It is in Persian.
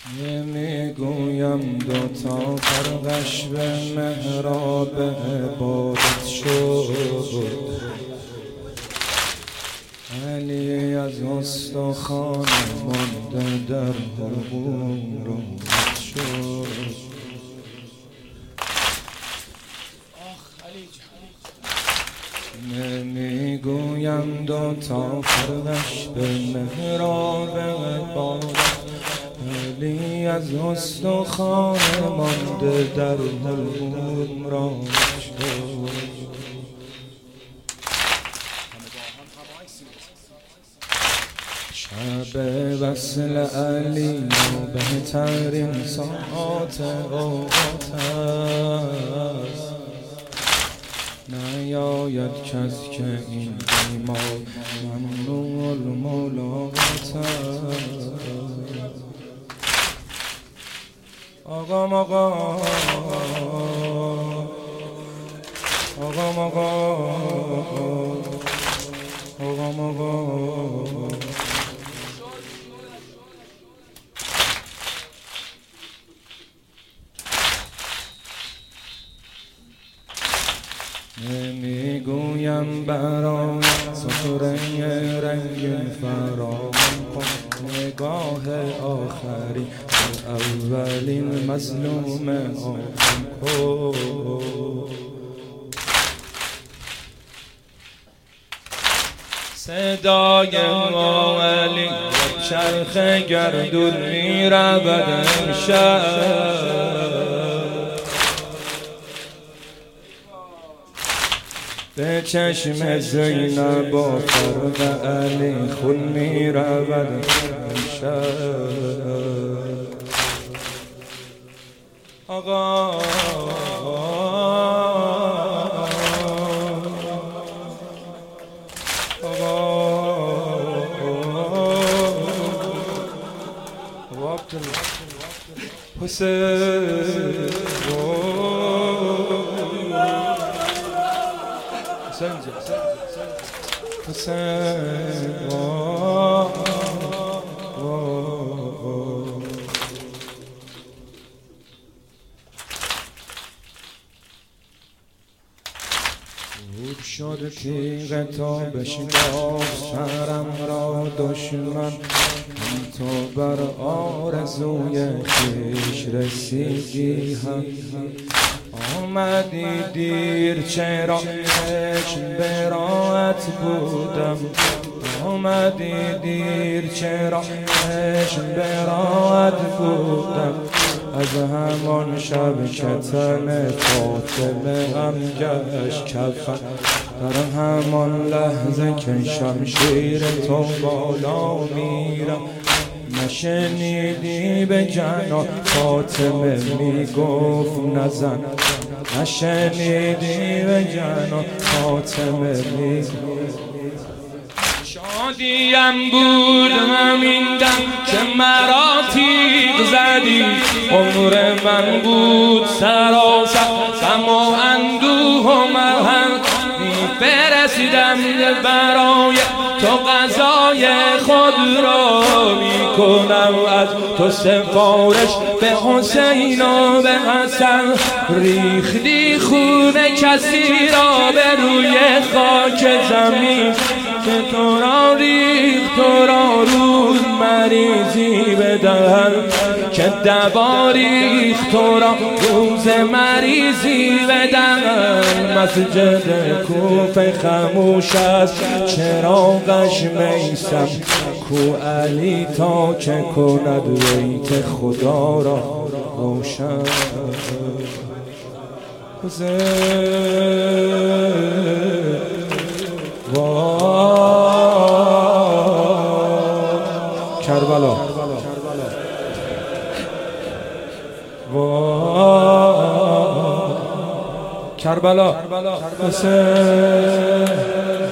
میگویم دوتا فرقش به محراب عبادت شد. علی از استخوان مانده در حقوق رد شد. نمیگویم دوتا فرقش به محراب عبادت، علی از استخوان مانده در حلقوم رد شد. شب وصل علی و بهترین ساعات اوقات است، نیاید کس که این بیمار ممنوع الملاقات است. آقا مقا آقا مقا آقا مقا نمیگویم برای سطره رنگ فراوان کن، نگاه آخری اولین مظلوم آدم کن. صدای علی چرخ گردون می رود امشب، به چشم زینب و فرق علی خون می رود امشب. آقا حسین خوب شد تیغ تا بشکافت سرم را دشمن، تو بر آرزوی خویش رسیدی هم. آمدی دیر چرا چشم براعت بودم، آمدی دیر چرا چشم براعت بودم. از همان شب که تن فاطمه غم گشت کفن، در همان لحظه که شمشیر تو بالا میرم. نشنیدی به جنان فاطمه میگفت نزن، نشنیدی به جنان فاطمه میگفت. شادیم بود همین دم که مرا تیغ زدی، عمر من بود سراسر غم و اندوه و مرهم. میفرستیدم برای تو غذای خود را، میکنم از تو سفارش به حسین و به حسن. ریختی خون کسی را به روی خاک زمین، که تو را ریخت تو را روز مریضی بدهن، که دوا ریخت تو را روز مریضی بدهن. مسجد کوفه خاموش است چراغش میسم، کو علی تا که کند بیت خدا را روشن. کربلا کربلا حسین